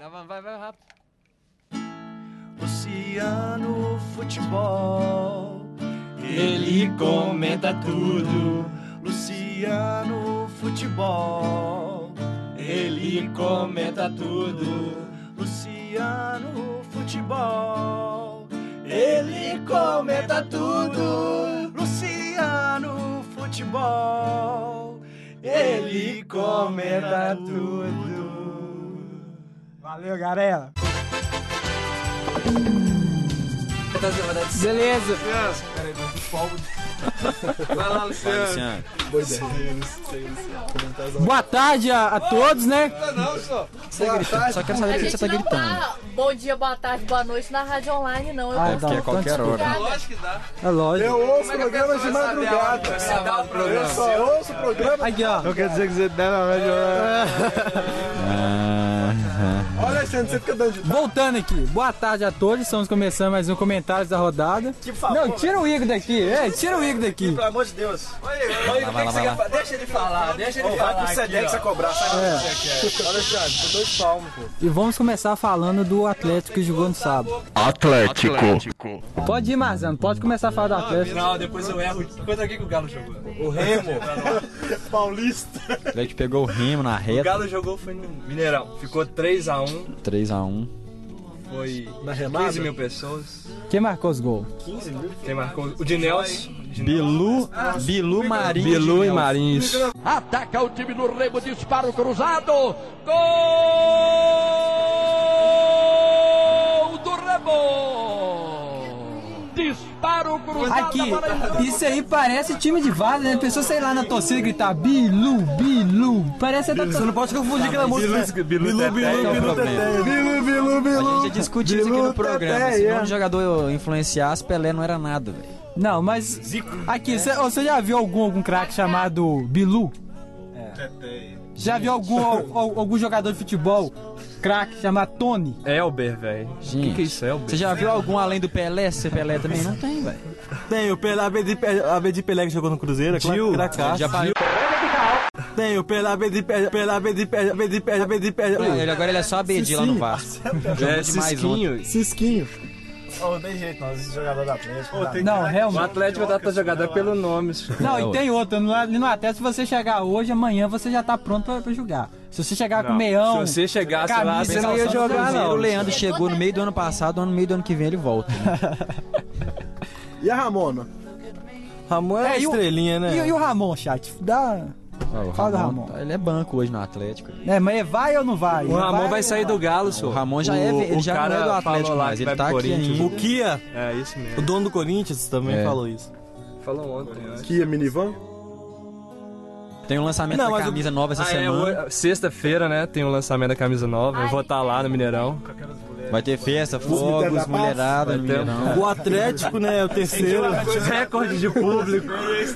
Vai rápido. Luciano Futebol, Ele comenta tudo. Luciano Futebol, Ele comenta tudo. Luciano Futebol, Ele comenta tudo. Luciano Futebol, Ele comenta tudo. Valeu, galera. Beleza. Vai lá, Luciano. Boa tarde a todos, né? Não, só. Só quero saber por que você tá gritando. Tá bom dia, boa tarde, boa noite na rádio online, não. Eu Ah, tô tá. É qualquer hora. Lógico que dá. É lógico. Eu ouço programas de madrugada. Eu só ouço programa. Aqui, ó. Não quer dizer que você deve Olha, Alexandre, você fica dando de... Voltando aqui. Boa tarde a todos. Estamos começando mais um Comentários da Rodada. Que favor. Não, tira o Igor daqui. Tira o Igor daqui. Pelo amor de Deus. Vai. Deixa ele falar, deixa ele Vai falar. pro Sedex a cobrar. É. Alexandre, tô 2 palmos, pô. E vamos começar falando do Atlético que jogou no sábado. Atlético. Pode ir, Marzano. Pode começar a falar do Atlético. Não, depois eu erro. Contra quem que o Galo jogou? O Remo. Paulista. O Atlético pegou o Remo na O reta. Galo jogou foi no Mineirão. Ficou 3-1. 3-1. Foi Na remada? 15 mil pessoas. Quem marcou os gols? 15 mil. Quem marcou? O Dinelson. Bilu Marinho. Bilu e Marinhos. Ataca o time do Remo, disparo cruzado. Gol do Remo. Disparo cruzado. Aqui, isso aí parece time de vaza, né? A pessoa, sei lá, na torcida gritar Bilu, Bilu. Parece até... Você não pode confundir aquela música. Bilu, é o problema. Bilu. A gente já discutiu isso aqui no programa. Se um jogador influenciasse, Pelé não era nada, velho. Não, mas... Aqui, você já viu algum craque chamado Bilu? Já viu algum jogador de futebol craque chamado Tony? Elber, velho. Gente, que é isso, Elber? Você já viu algum além do Pelé? Se Pelé também não tem, velho. Tem o Pelé, a B de Pelé que jogou no Cruzeiro. Gil, Já viu? Tem o Pelé, a B de Agora ele é só a Bedi lá no Vasco. É, demais ontem. Cisquinho. Oh, tem jeito, nós, esse jogador da Atlético. Não, O realmente. Atlético dá pra jogador pelo nome. Não, e tem outra. No Atlético, se você chegar hoje, amanhã você já tá pronto pra jogar. Se você chegar com meião... Se você chegasse lá, camisa, você não ia calção, jogar, Cruzeiro, não. o Leandro chegou no meio do ano passado, no meio do ano que vem ele volta. E a Ramona? Ramon é e o- estrelinha, né? E o Ramon, chat? Fala do Ramon. Ele é banco hoje no Atlético. Mas vai ou não vai? O Ramon vai sair do Galo, O senhor. Ramon já ele já não é do Atlético falou lá mais, que ele vai tá pro aqui Corinthians. ainda. O Kia, É isso o mesmo. dono do Corinthians, também É. falou isso. Falou ontem, eu acho. Kia Minivan? Tem um lançamento Não, da mas o- camisa nova essa semana. Sexta-feira, né? Tem o lançamento da camisa nova. Eu vou estar lá no Mineirão. Vai ter festa, fogos, mulherada no Vai ter- Mineirão. O Atlético, né, é o terceiro. Recorde de público.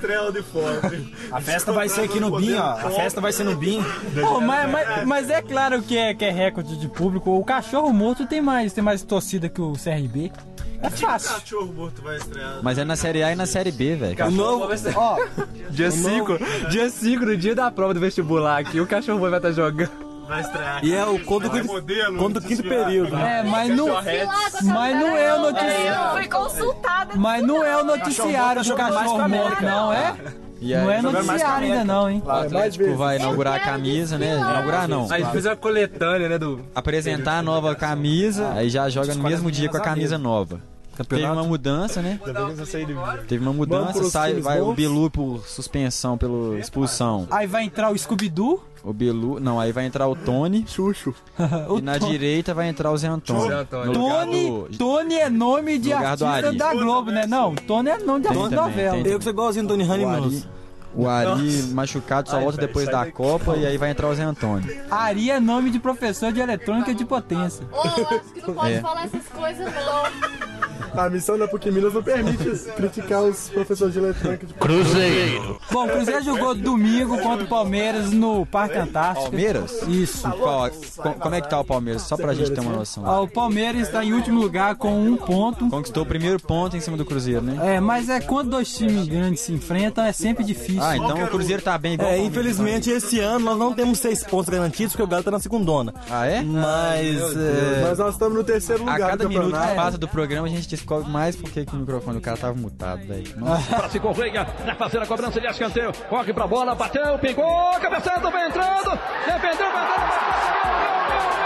A festa vai ser aqui no BIM, ó. A festa vai ser no BIM. Pô, mas é claro que é recorde de público. O cachorro morto tem mais torcida que o CRB. É fácil. Cachorro morto vai estrear. Mas é na Série A e na Série B, velho. O novo... Ó, Dia 5, no dia da prova do vestibular aqui, o cachorro vai estar jogando. Vai estrear. E é o contra o quinto período. Né? mas não é o noticiário. Eu fui consultada. Mas não é o noticiário do cachorro morto, não é? E Não é aí, noticiário ainda não, hein? o Atlético vai inaugurar a camisa, né? Inaugurar não. Aí fez uma coletânea, né, do... Apresentar a nova camisa, aí já joga no mesmo dia com a camisa nova. Teve uma mudança, né? Teve uma mudança, vai o Bilu por suspensão, pela expulsão. Aí vai entrar o Scooby-Doo. O Bilu, não, aí vai entrar o Tony. Xuxo. E na direita vai entrar o Zé Antônio. Zé Antônio. No lugar do- Tony é nome de lugar do artista Ari. da Globo, né? Não, Tony é nome de Tem artista de também, novela. tem. Eu que sou igualzinho do Tony Ramos. O Ari machucado só volta depois da Copa e aí vai entrar o Zé Antônio. Ari é nome de professor de eletrônica de potência. Ô, acho que não pode É. falar essas coisas, não. A missão da PUC Minas não permite criticar os professores de eletrônica. Cruzeiro. Bom, o Cruzeiro jogou domingo contra o Palmeiras no Parque Antártico. Palmeiras? Isso. Como é que tá o Palmeiras? Só pra gente ter uma noção. O Palmeiras está em último lugar com 1 ponto. Conquistou o primeiro ponto em cima do Cruzeiro, né? Mas quando 2 times grandes se enfrentam, é sempre difícil. Então o Cruzeiro tá bem igual. Infelizmente esse ano nós não temos 6 pontos garantidos porque o Galo tá na segundona. Ah, é? Mas nós estamos no terceiro lugar. A cada minuto que passa do programa a gente descobre mais porque que o microfone do cara tava mutado, velho. Para Correia, vai fazer a cobrança de escanteio. Corre pra bola, bateu, pingou, cabeçando, vai entrando, defendeu, vai entrando.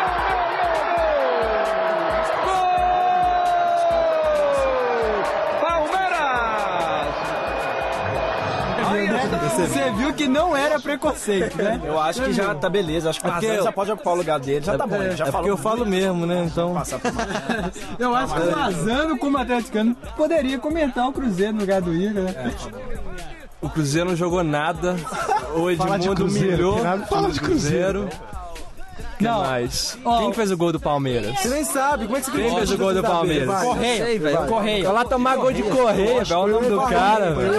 Você viu que não era preconceito, né? Eu acho que já tá beleza. Acho que o Vazano já pode ocupar o lugar dele. Já tá bom. Já porque eu falo mesmo, né? Então. Eu acho que o Vazano, como atleticano, poderia comentar o Cruzeiro no lugar do Igor, né? O Cruzeiro não jogou nada. O Edmundo humilhou o Cruzeiro. Não. Mais. Quem fez o gol do Palmeiras? Você nem sabe. Como é que você Quem fez o gol do Palmeiras? Correia, velho. Correia. Vai lá tomar gol de Correia, velho. Olha o nome do cara, velho.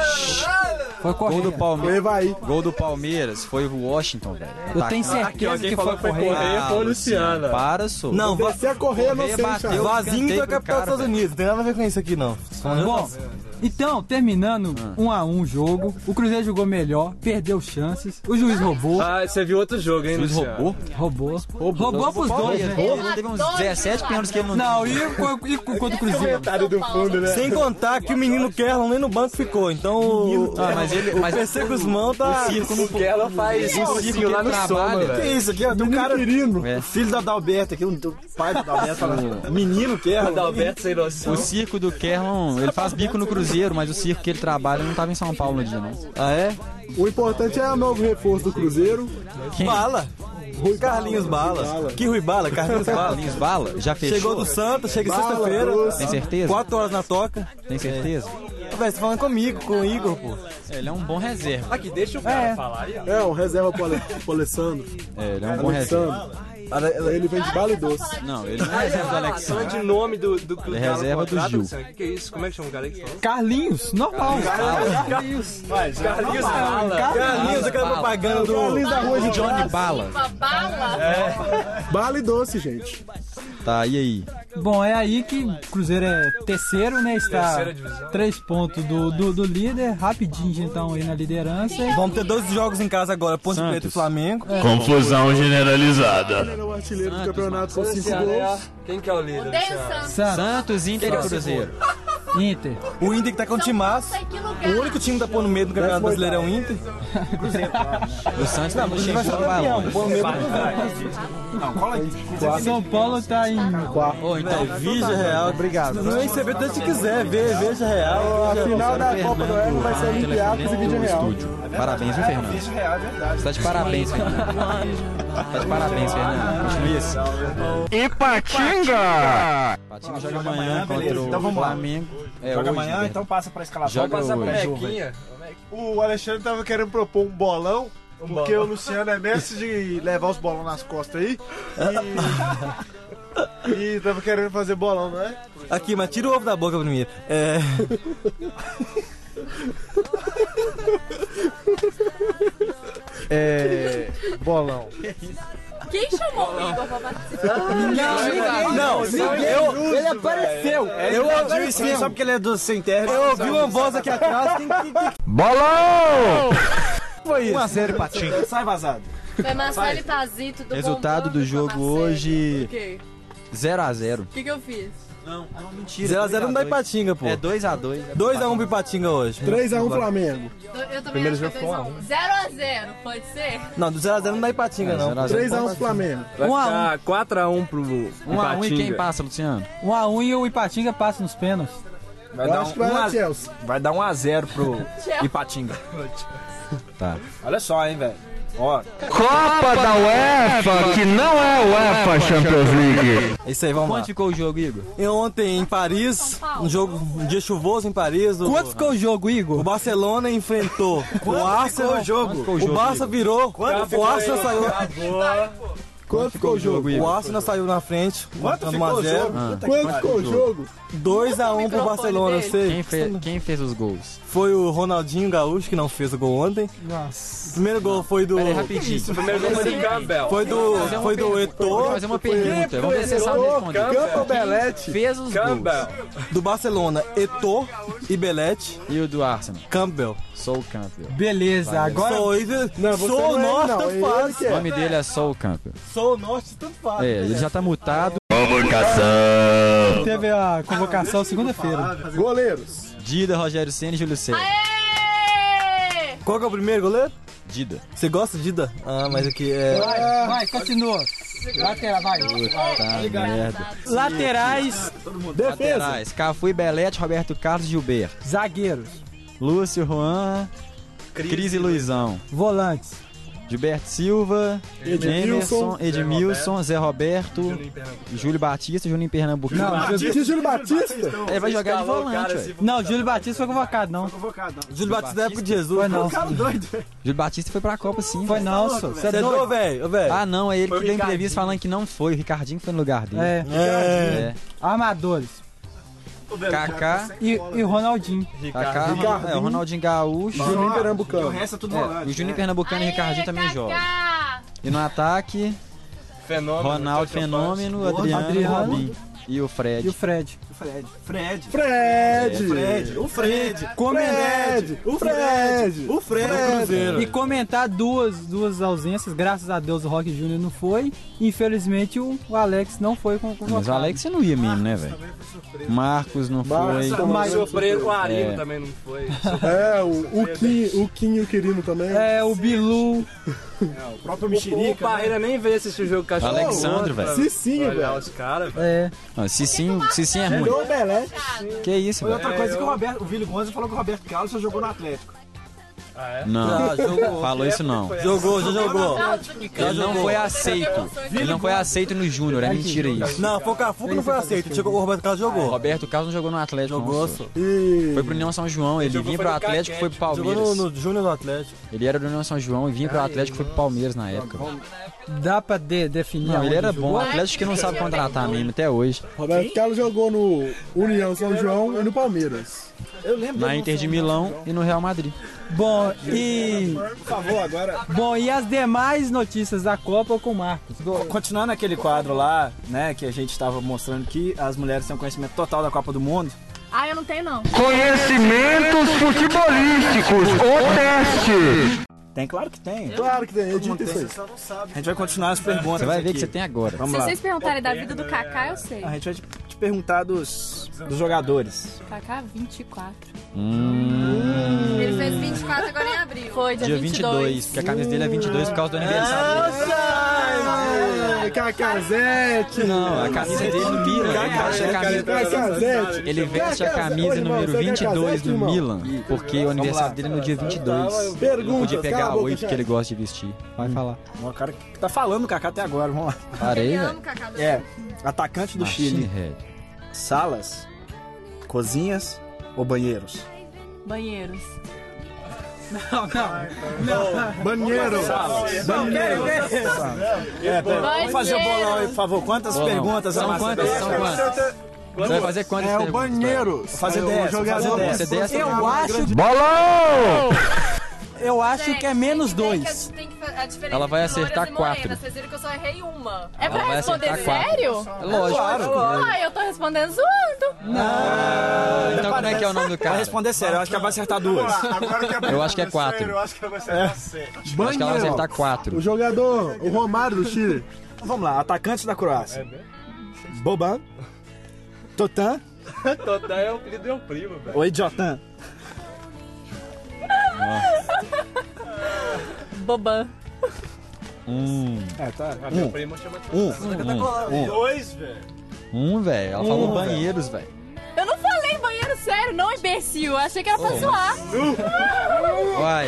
Foi Correia. Gol do Palmeiras foi o Washington, velho. Eu tenho certeza que foi Correia. Foi o Luciano. Para, sou. Não, Você é Correia, não sei, bateu. Vazinho foi capital dos Estados Unidos. Não tem nada a ver com isso aqui, não. Bom, então, terminando 1-1 o jogo, o Cruzeiro jogou melhor, perdeu chances, o juiz roubou. Você viu outro jogo, hein, Luciano? Roubou pros dois, né? Teve uns 17 pênaltis que ele não... Não, e contra o Cruzeiro? do fundo, né? Sem contar que o menino Kerlon nem no banco ficou. Então Mas o PC Guzmão tá... O Kerlon faz um circo lá no trabalho, Que velho. isso aqui? Tem um cara... Querido. Filho da Adalberto aqui, o pai do Adalberto falando. Menino Kerlon. Adalberto sem noção. O circo do Kerlon, ele faz bico no Cruzeiro, mas o circo que ele trabalha não tava em São Paulo no dia, não. Ah, é? O importante é o novo reforço do Cruzeiro. Bala. Carlinhos Bala. Que Rui Bala? Carlinhos Bala. Carlinhos Bala? Já fechou? Chegou do Santos, chega sexta-feira. Tem certeza? 4 horas na toca. Tem certeza? Velho, você tá falando comigo, com o Igor, pô. Ele é um bom reserva. Aqui, deixa o cara falar aí, ó. É, um reserva pro Alessandro. Ele é um bom reserva. Ele vem de bala e doce. Não, ele não é reserva do Alexandre. De nome do clube. Ele é reserva do Gil. O que é isso? Como é que chama o cara aí que falou? Carlinhos, normal. Carlinhos. Carlinhos Bala. Carlinhos, aquela propaganda do... Carlinhos da rua de Johnny Bala. Bala e doce, gente. Tá, e aí? Bom, é aí que o Cruzeiro é terceiro, né? Está 3 pontos do líder. Rapidinho, então, aí na liderança. Vamos ter 2 jogos em casa agora, Ponte Preta e Flamengo. Confusão generalizada. Ele é o artilheiro do campeonato com 5 gols. Quem que é o líder? Santos, Inter e Cruzeiro. Inter. O Inter que tá com o timaço. O único time que tá pondo medo no Campeonato Brasileiro é o Inter. O Santos tá no chegou no balão. São Paulo tá em Ô, então, Veja Real. Obrigado. Não é receber tanto se quiser, Veja Real. A final da Copa do Oeste vai ser Olympiacos e Vídeo Real. Parabéns, viu, Fernando? Você tá de parabéns, Fernando. Tá de parabéns, Fernando. Continue isso. Ipatinga! Ipatinga joga amanhã contra o Flamengo. Joga amanhã, então passa pra escalação. Joga hoje. O Alexandre tava querendo propor um bolão, porque o Luciano é mestre de levar os bolão nas costas aí. E tava querendo fazer bolão, não é? Aqui, mas tira o ovo da boca primeiro. Bolão. Quem chamou o Igor pra participar? Não, ele apareceu. Eu ouvi isso aí só porque ele é do sem terra. Eu ouvi uma voz aqui atrás. Bolão! Foi isso. 1-0 Ipatinga. Sai vazado. Foi Marcelo e Pazito do Resultado Bom do jogo hoje, O quê? 0-0. O que eu fiz? Não, mentira. 0x0 não dá Ipatinga, pô. É 2-2. 2x1 pro Ipatinga hoje. 3x1 Flamengo. Eu também acho que foi 0x0, pode ser? Não, do 0x0 não dá Ipatinga, não. 3x1 Flamengo. Vai ficar 4x1 pro 1x1 e quem passa, Luciano? 1x1 e o Ipatinga passa nos pênaltis. Vai Eu dar acho que vai dar Chelsea. Vai dar 1x0 pro Ipatinga. Tá. Olha só, hein, velho. Ó, Copa da UEFA, que não é UEFA Champions League. É isso aí, vamos lá. Quanto ficou o jogo, Igor? E ontem em Paris, um dia chuvoso em Paris. Quanto ficou o jogo, O Igor? Barcelona enfrentou o Arsenal. O Barça virou. O Arsenal saiu. Quanto ficou o jogo, Igor? O Arsenal saiu na frente, marcando 1x0. Quanto ficou o jogo? 2x1 pro Barcelona, eu sei. Quem fez os gols? Foi o Ronaldinho Gaúcho, que não fez o gol ontem. Nossa. O primeiro gol foi do... Peraí, rapidinho. O primeiro gol foi do Campbell. Foi do Eto'o. Vou fazer uma pergunta. Vamos ver se você sabe responder. Campbell, Belete. Fez os Campbell. Do Barcelona, Eto'o e Belete. E o do Arsenal? Campbell. Sou o Campbell. Beleza, agora... Sou o norte, tanto faz. O nome dele é Sol Campbell. Sou o norte, tanto faz. Ele já tá mutado. Convocação. Teve a convocação segunda-feira. Goleiros. Dida, Rogério Ceni e Júlio César. Qual que é o primeiro goleiro? Dida. Você gosta de Dida? Ah, mas aqui é... Vai, continua. Lateral, vai. Puta merda. Laterais, Laterais. Cafu e Belete, Roberto Carlos e Gilberto. zagueiros, Lúcio, Juan, Cris e Luizão. volantes, Gilberto Silva, Edmilson, Edmilson, Zé Roberto, Júlio Batista, Juninho Pernambucano. Que Júlio Batista? Ele vai jogar de volante, velho. Não, Júlio Batista foi convocado, não. Júlio Batista da época de Jesus. Foi não. Júlio Batista foi pra Copa, sim. Foi não, senhor. Você é Você é doido, doido? velho? Ah, não, é ele que deu entrevista falando que não foi. O Ricardinho foi no lugar dele. É. Armadores. Kaká, E Ronaldinho. Kaká, o Ronaldinho Gaúcho. Juninho Pernambucano. O resto é tudo volante. O Juninho Pernambucano e o Ricardinho também jogam. E no ataque, Fenômeno. Ronaldo Fenômeno, Adriano e Robinho. E o Fred. E o Fred. Fred. O Fred. O Fred. E comentar duas ausências. Graças a Deus o Roque Júnior não foi. Infelizmente o Alex não foi convocado. Mas o Alex não ia mesmo, né, velho? Marcos não foi. O Arino também não foi. O Kim e o Quirino também. É, o Bilu. O próprio O Mexerica. Barreira nem veio assistir o jogo com a gente. Alexandre, velho. Cicinho, Olhar velho. os caras, velho. É. Não, Cicinho é ruim. Jogou o Belete. Que isso, Foi velho? outra coisa que o Vili Gonza falou que o Roberto Carlos só jogou no Atlético. Não, jogou. falou isso não. Jogou. Ele não foi aceito. Ele não foi aceito no Júnior, é mentira isso. Não, foi o Cafu que não foi aceito. Chegou, o Roberto Carlos O jogou. Roberto Carlos não jogou no Atlético, Jogou, não. só. Foi pro União São João, ele vinha pro Atlético e foi pro Palmeiras. Jogou no Júnior do Atlético. Ele era do União São João e vinha pro Atlético e foi pro Palmeiras na época. Dá pra definir. Não, ele aonde era jogou? bom, o Atlético que não sabe contratar mesmo até hoje. Roberto Carlos jogou no União São João e no Palmeiras. Eu lembro. Na Inter de Milão e no Real Madrid. Bom, e... Por favor, agora. Bom, e as demais notícias da Copa com o Marcos? Continuando aquele quadro lá, né, que a gente estava mostrando que as mulheres têm um conhecimento total da Copa do Mundo. Ah, eu não tenho, não. Conhecimentos futebolísticos, o teste. Tem, claro que tem. Claro que tem, edita isso aí. A gente vai continuar as perguntas. Você vai ver aqui. que você tem agora. Vamos Se lá. vocês perguntarem da vida do Kaká, eu sei. A gente vai te perguntar dos jogadores. Kaká, 24. Ele fez 24 agora em abril. Foi, dia 22, porque a camisa dele é 22 por causa do aniversário dele. Cacazete. Não, a camisa dele no Milan. Ele veste a camisa número 22 no Milan, porque o aniversário dele é no dia 22. Não podia pegar 8 que ele gosta de vestir. Vai falar. O cara que tá falando do Kaká até agora, vamos lá. Parei, velho. Atacante do Chile. Salas, cozinhas ou banheiros? Banheiros. Não. Banheiro. Vamos fazer o bolão aí, por favor. Quantas perguntas a Márcia fez? São quantas? Você vai fazer quantas É o perguntas? banheiro. Vou fazer 10. jogador. Você 10? Eu acho... Bolão! Eu acho que é menos 2. Ela vai acertar 4. Vocês viram que eu só errei uma. É pra Ela vai responder acertar 4. sério? É lógico. Ah, eu tô respondendo zoando. Então como é que é o nome do Vai cara? responder sério, eu acho que ela vai acertar 2. Eu acho que é 4. Eu acho que ela vai acertar 7. Eu acho que ela vai acertar 4. O jogador, o Romário do Chile. Vamos lá, atacante da Croácia. Boban, Totan Total é o apelido do meu primo, velho. ou Idiotan? Boban. Tá. Meu primo chama Dois, velho. Velho. Ela falou banheiros, velho. Eu não falei banheiro sério, não, imbecil. Eu achei que era pra zoar. Vai.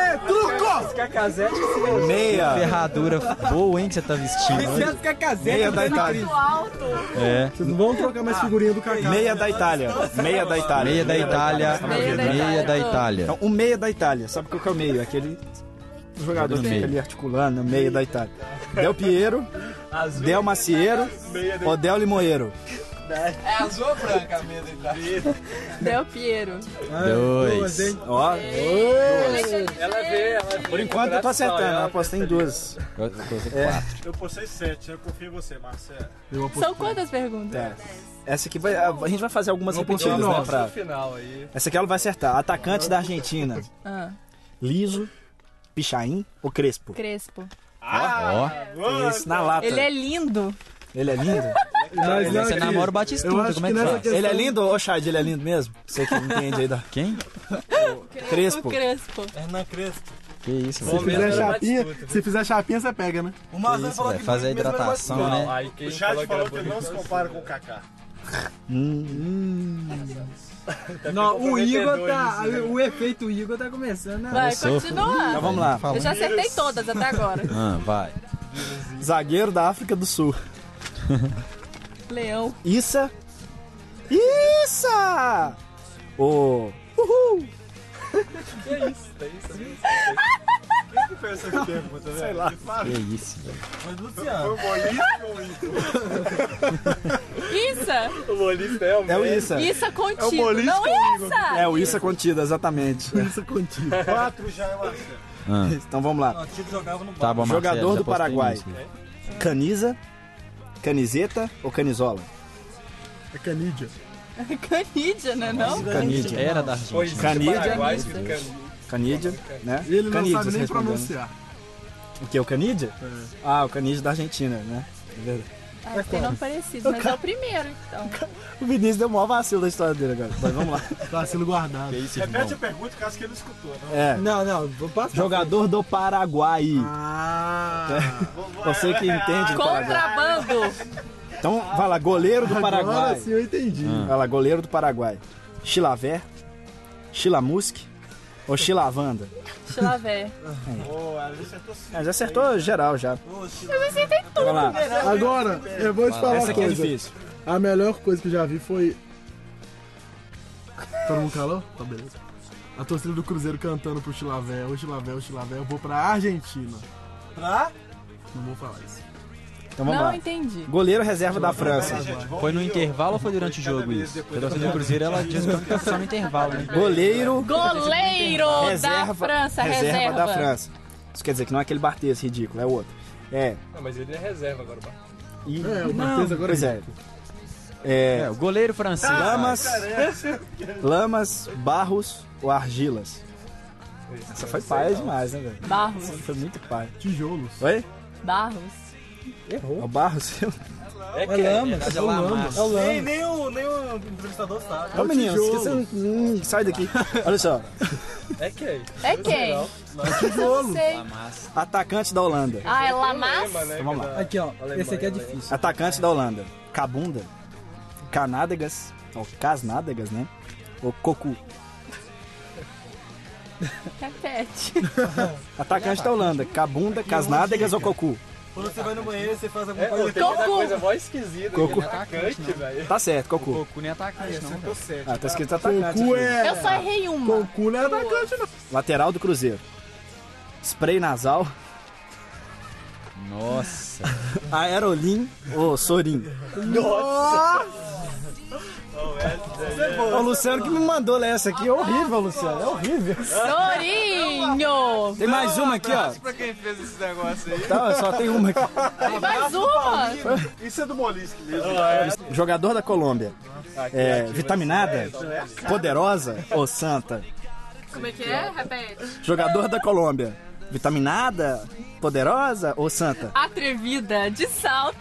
Meia. Ferradura boa, hein, que você tá vestindo. Meia da Itália. Muito alto. É. Vocês não vão trocar mais figurinha do Kaká. Meia da Itália. Meia da Itália. Meia da Itália. Meia da Itália. Então, um meia da Itália. Sabe qual que é o meio? Aquele outro jogador que fica ali articulando no meio da Itália. Del Piero, Del Maciero ou Del Limoeiro? É azul ou branca a meia da Itália? Del Piero. 2. Ó, Ela vê. por enquanto eu tô acertando, eu apostei em 2. Eu postei 4. Eu postei 7, eu confio em você, Marcelo. São quantas perguntas? Essa aqui a gente vai fazer algumas repetidas, né? Pra... Final aí. Essa aqui ela vai acertar. Atacante da Argentina. Liso, Pichain ou Crespo? Crespo. Esse na lata. Ele é lindo. Ele é lindo? Mas Você namora o Batistuta, como é que faz? Ele é lindo, ô Chad, ele é lindo mesmo? Você que não entende aí da... Quem? Crespo. O Crespo. Hernan Crespo. Que isso, Se fizer chapinha, você pega, né? O Mazan falou que fazer a hidratação, né? Aí, O chat falou que ele não se compara com o Kaká. Não, o Igor tá. O efeito Igor tá começando a. Vai, continua. Então vamos lá. Eu já acertei todas até agora. Vai. Zagueiro da África do Sul. Leão. Issa. Uhul! Que isso? Quem que fez essa pergunta, velho? Sei lá. Que isso, velho. Mas Luciano. Foi o Molista ou o Ito? Issa. O Molista é o É o Issa. Issa contido. É o Molista Não comigo. Issa. É o Issa contido, exatamente. Isso contigo. 4 já é Marcelo. Então vamos lá. O Chico jogava no Tá bom, Marcelo, Jogador já do postei Paraguai. nisso, velho. Caniza, camiseta ou camisola? É canídia. Canídia, né não? Canídia. Era da Argentina. Canídia, né? E ele não Canídia, sabe se nem respondendo. pronunciar. O que? O Canídia? Ah, o Canídia da Argentina, né? Ah, tem nome parecido, mas é o primeiro, então. O Vinícius deu o maior vacilo da história dele agora. Mas vamos lá. Tá sendo guardado. Repete a pergunta, caso que ele não escutou, não? É. Não, vou passar. Jogador do Paraguai. Ah! Você que entende do Paraguai. Contrabando. Então, vai lá, goleiro do Agora Paraguai. sim eu entendi. Vai lá, goleiro do Paraguai. Chilaver, Chilamusque ou Chilavanda? Chilavé. Já acertou geral já. Eu acertei tudo. Vamos lá. Agora, eu vou te falar Essa uma aqui é coisa. difícil. A melhor coisa que eu já vi foi... Todo mundo calou? Tá beleza. A torcida do Cruzeiro cantando pro Chilavé, o Chilavé, o Chilavé. Eu vou pra Argentina. Pra? Não vou falar isso. Então vamos Não lá. entendi. Goleiro reserva da França. Foi no intervalo ou foi durante o jogo isso? A torcida do Cruzeiro, ela diz que é só no intervalo, né? Goleiro Goleiro da França, reserva da França. Isso quer dizer que não é aquele Barthez ridículo, é outro. É. Não, mas ele é reserva agora, E... o Barthez agora pois é. O goleiro francês. Lamas, Barros ou Argilas? Essa foi paia demais, né, velho? Barros. Foi muito paia. Tijolos. Oi? Barros. Errou. O Barros? É Lamas. É o Lamas. Nem o entrevistador sabe. Ô menino, esqueci. Sai daqui. Olha só. É quem? É quem? Tijolo. Não sei. Atacante da Holanda. Ah, é Lamas? Então vamos lá. Aqui, ó. Esse aqui é difícil. Atacante da Holanda. Cabunda. Canádegas. Ou Casnádegas, né? Ou Cocu. Repete. Atacante da Holanda. Cabunda, Casnádegas ou Cocu? Quando você vai no banheiro, você faz alguma coisa. Tem uma coisa mó esquisita. Cocu. Atacante, velho. Tá certo, Cocu. Cocu nem atacante, não. Ah, tá escrito atacante. Cocu aqui. é... Eu só errei uma. Cocu não é atacante, não. Lateral do Cruzeiro. Spray nasal. Nossa. Aerolim ou Sorin? O Luciano que me mandou ler essa aqui. É horrível, Luciano. É horrível. Sorinho. Tem mais uma aqui, ó. Pra quem fez esse negócio aí. Tá, só tem uma aqui. Tem mais uma. Isso é do Molista mesmo. Jogador da Colômbia. Vitaminada, poderosa ou santa? Como é que é? Repete. Jogador da Colômbia. Vitaminada, poderosa ou santa? Atrevida, de salto.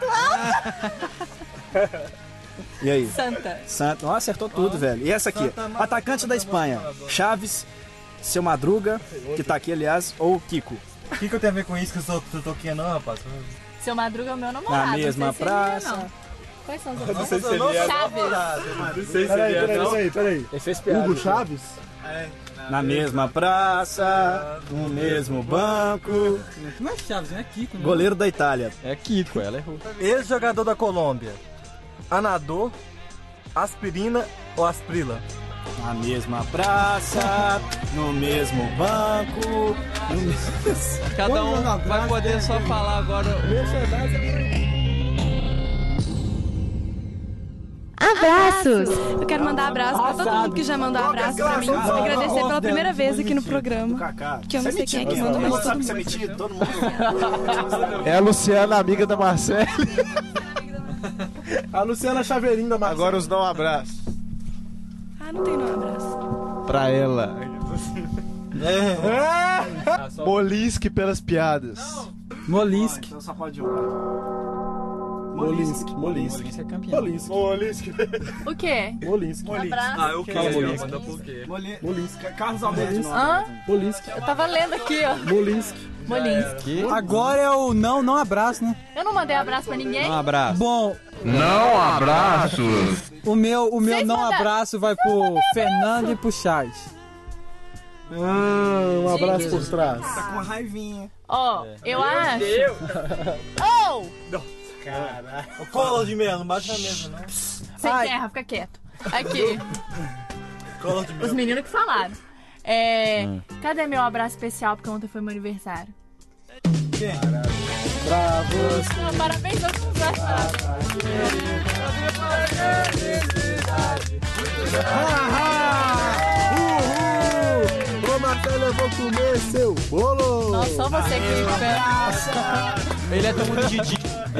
E aí? Santa. Santa. Nossa, acertou tudo, velho. E essa aqui? Atacante da Espanha. Chaves, Seu Madruga, que tá aqui, aliás, ou Kiko? O que eu tenho a ver com isso que eu sou toquinha não, rapaz? Seu Madruga é o meu namorado. Na mesma não sei se ele é, praça. não. Quais são os Não outros? sei se ele é Chaves. Não sei se ele é não. Peraí. Ele fez piada. Hugo Chaves? Na mesma praça, no mesmo banco. Não é Chaves, não é Kiko, né? Goleiro da Itália. É Kiko, ela errou. Ex-jogador da Colômbia. Anador, Aspirina ou Asprila? Na mesma praça, no mesmo banco, no mesmo... Cada um vai poder só falar agora. Abraços! Eu quero mandar abraço pra todo mundo que já mandou abraço pra mim. Agradecer pela primeira vez aqui no programa. Que eu não sei quem é que mandou, mas todo mundo. É a Luciana, amiga da Marcele. A Luciana Chaveirinho da Marcele. Agora os não abraços. Ah, não tem não abraço. Pra ela. Molinski pelas piadas. Molinski. Então só pode jogar. Molinski. Molinski é campeão. Molinski. O quê? Molinski. Abraço. Ah, eu quero. Manda por quê? Molinski. Carlos Alberto. Hã? Molinski. Eu tava lendo aqui, ó. Molinski. Molinski. Agora é o não abraço, né? Eu não mandei abraço pra ninguém. Um abraço. Bom, Não abraços. o meu Vocês não mandaram- abraço vai pro Fernando e pro Charles. Um abraço por trás. Tá com raivinha. Ó, eu acho. Oh! Ô, Collor de Mello, não bate na mesa, não. Sem terra, fica quieto. Aqui. Collor de Mello. Os meninos que falaram. Cadê meu abraço especial? Porque ontem foi meu aniversário. Quem? Pra você. Não, parabéns aos Ô, Marcelo, eu vou comer seu bolo. Nossa, só você que Ele é tão mundo Didi.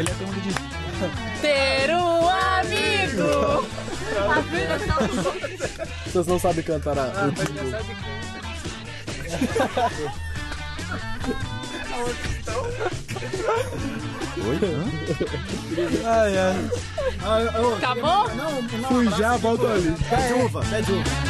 ter um amigo. Vocês não sabem cantar o jingle. Oi? Ai, ai. Acabou? Fui já, volto ali. Pede uva.